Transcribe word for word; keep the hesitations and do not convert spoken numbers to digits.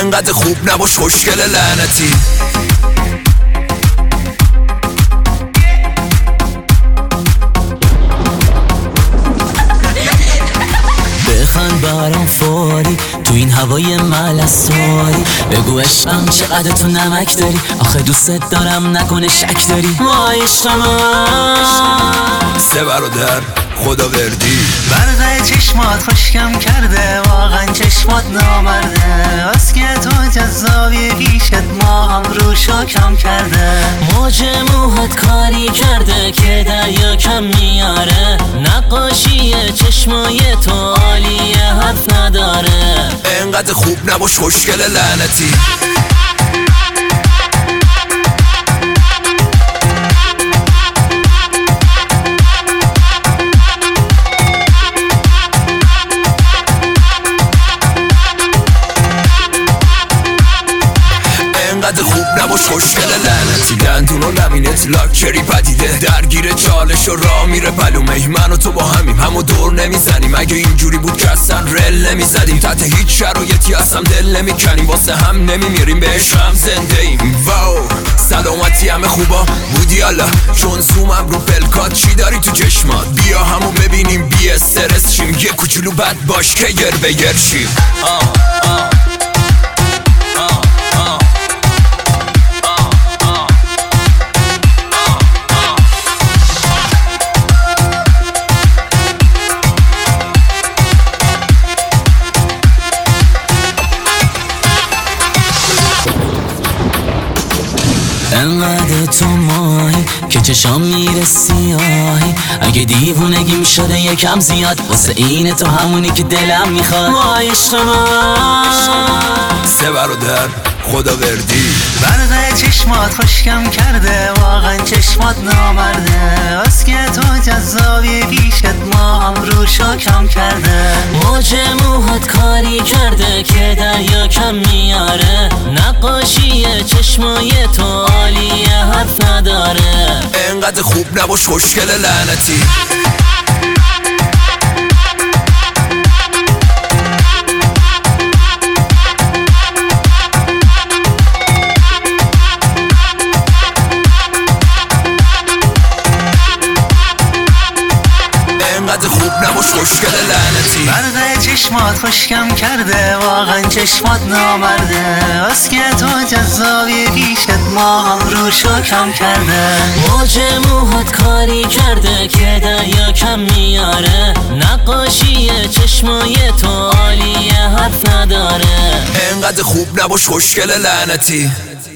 انقدر خوب نباش خوشگل لعنتی. بخند برام فوری تو این هوای ملسواری، بگو عشقم چقدر تو نمک داری، آخه دوست دارم نکنه شک داری. وای عشق من سه برادر خدا وردی، برقه چشمات خوشکم کرده، واقعا چشمات نامرده، از که تو جذابی پیشت ما هم روشو کم کرده. موج موهات کاری کرده که دریا کم میاره، نقاشی چشمای تو عالیه حرف نداره. انقدر خوب نباش خوشگل لعنتی. انقدر خوب نباش خوشگل لعنتی. دندون و لبینت لاکچری پدیده، درگیر چالش و راه میره پلومه. من و تو با همیم همو دور نمیزنیم، اگه اینجوری بود که اصلا رل نمیزدیم. تحت هیچ شرایطی اصلا دل نمیکنیم، واسه هم نمیمیریم، به عشق هم زنده ایم. واو سلامتی همه خوبا بودی الله، چون زومم رو پلکات. چی داری تو چشمات؟ بیا همو ببینیم بی استرس شیم، یه کوچولو بد باش که گر به گر شیم. آه آه انقدر تو ماهی که چشام میره سیاهی، اگه دیوونگیم شده یکم زیاد، واسه این تو همونی که دلم میخواد. وای عشق من سه برادر خدا وردی، برقه چشمات خوشکم کرده، واقعا چشمات نامرده، از که تو جذابی پیشت ما هم روشو کم کرده. موج موهات کاری کرده که دریا کم میاره، نقاشی چشمای تو عالیه حرف نداره. انقدر خوب نباش خوشگل لعنتی. انقدر خوب نباش خوشگل لعنتی. برقه چشمات خوشکم کرده، واقعا چشمات نامرده، از که تو جذابی پیشت ما هم روشو کم کرده. موج موهات کاری کرده که دریا کم میاره، نقاشی چشمای تو عالیه حرف نداره. انقدر خوب نباش خوشگل لعنتی.